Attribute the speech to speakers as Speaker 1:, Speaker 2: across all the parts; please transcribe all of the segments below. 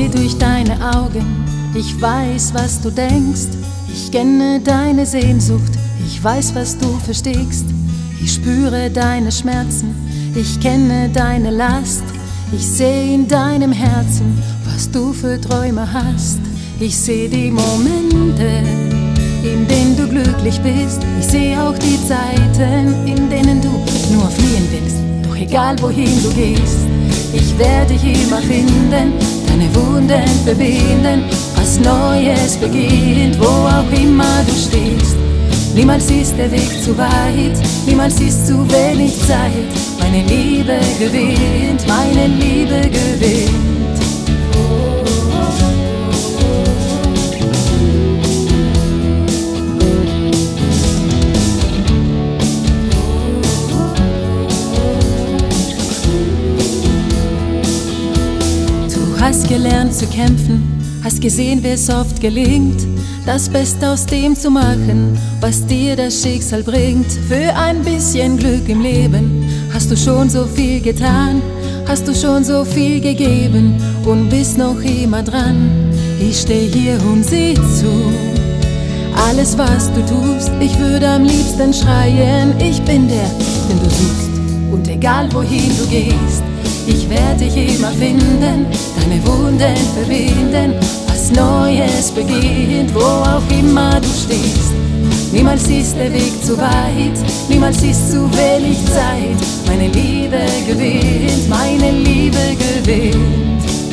Speaker 1: sehe durch deine Augen, ich weiß, was du denkst. Ich kenne deine Sehnsucht, ich weiß, was du versteckst. Ich spüre deine Schmerzen, ich kenne deine Last. Ich sehe in deinem Herzen, was du für Träume hast. Ich sehe die Momente, in denen du glücklich bist. Ich sehe auch die Zeiten, in denen du nur fliehen willst. Doch egal wohin du gehst, ich werde dich immer finden, deine Wunden verbinden, was Neues beginnt, wo auch immer du stehst. Niemals ist der Weg zu weit, niemals ist zu wenig Zeit. Meine Liebe gewinnt, meine Liebe gewinnt. Du hast gelernt zu kämpfen, hast gesehen, wie es oft gelingt, das Beste aus dem zu machen, was dir das Schicksal bringt. Für ein bisschen Glück im Leben hast du schon so viel getan, hast du schon so viel gegeben und bist noch immer dran. Ich stehe hier und seh zu, alles was du tust. Ich würde am liebsten schreien, ich bin der, den du suchst. Und egal wohin du gehst, ich werde dich immer finden, deine Wunden verbinden, was Neues beginnt, wo auch immer du stehst. Niemals ist der Weg zu weit, niemals ist zu wenig Zeit. Meine Liebe gewinnt, meine Liebe gewinnt.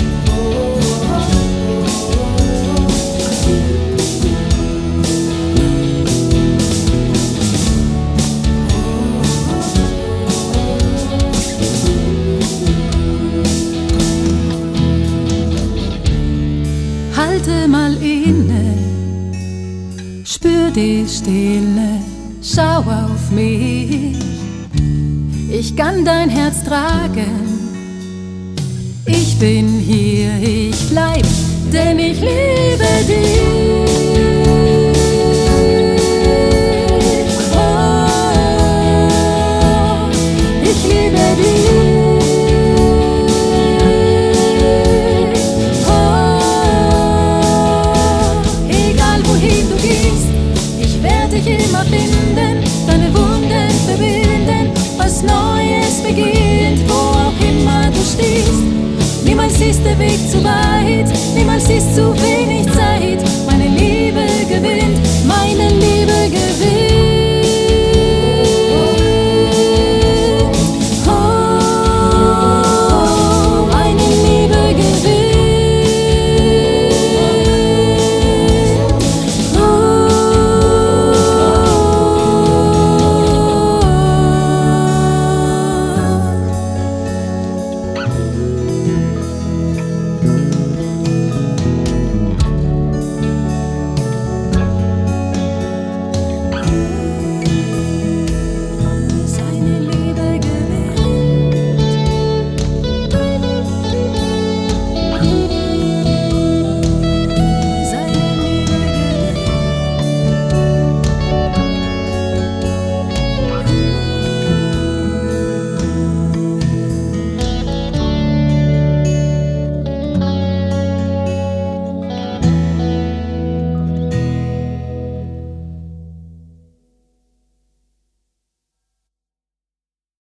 Speaker 1: Halte mal inne, spür die Stille, schau auf mich. Ich kann dein Herz tragen, ich bin hier, ich bleib, denn ich liebe dich. Oh, ich liebe dich. Immer finden, deine Wunden verbinden, was Neues beginnt, wo auch immer du stehst. Niemals ist der Weg zu weit, niemals ist zu wenig Zeit.